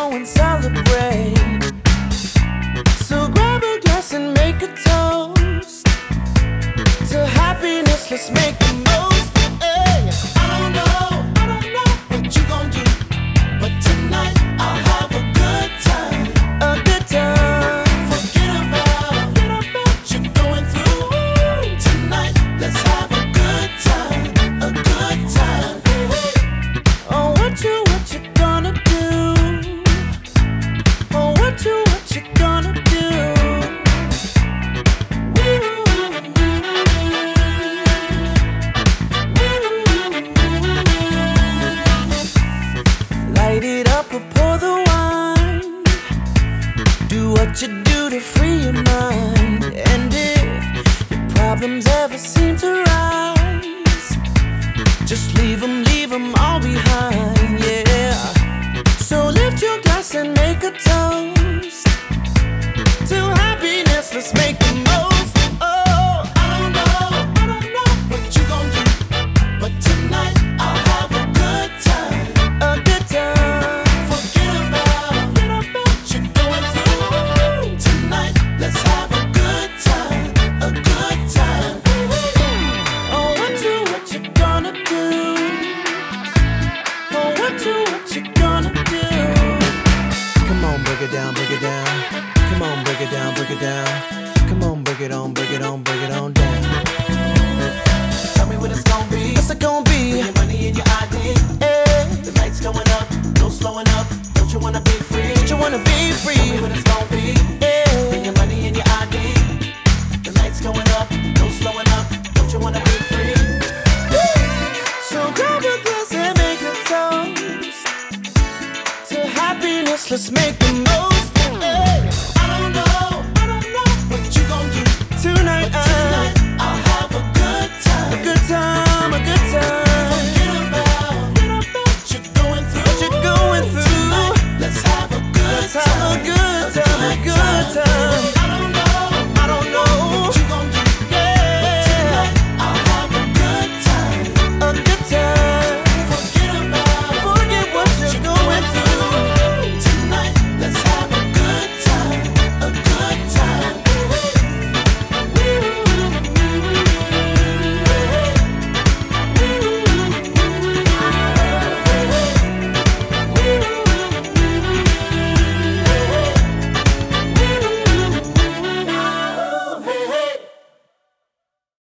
go and celebrate. So grab a glass and make a toast to happiness. Let's make the most. Hey, I don't know what you gon' do, but tonight I'll have a good time. A good time. Forget about what you're going through. Tonight, let's have a good time. A good time. Oh, what you gonna do? Oh, what you gonna do? Light it up or pour the wine. Do what you do to free your mind. And if your problems ever seem to rise, just leave them all behind, yeah. So lift your glass and make a toast to happiness. Let's make the most. Oh, I don't know what you gon' do, but tonight I'll have a good time. A good time. Forget about what you're going through. Tonight, let's have a good time. A good time. Oh, what you gonna do? Oh, what you gonna do? Come on, break it down, break it down. Come on, break it down, break it down. Come on, break it on, break it on, break it on down. Tell me what it's gonna be. What's it gonna be? Bring your money and your ID. Hey. The lights going up, no slowing up. Don't you wanna be free? Don't you wanna be free? Tell me what it's gonna be. Hey. Bring your money and your ID. The lights going up, no slowing up. Don't you wanna be free? So grab a glass and make a toast to happiness. Let's make the most.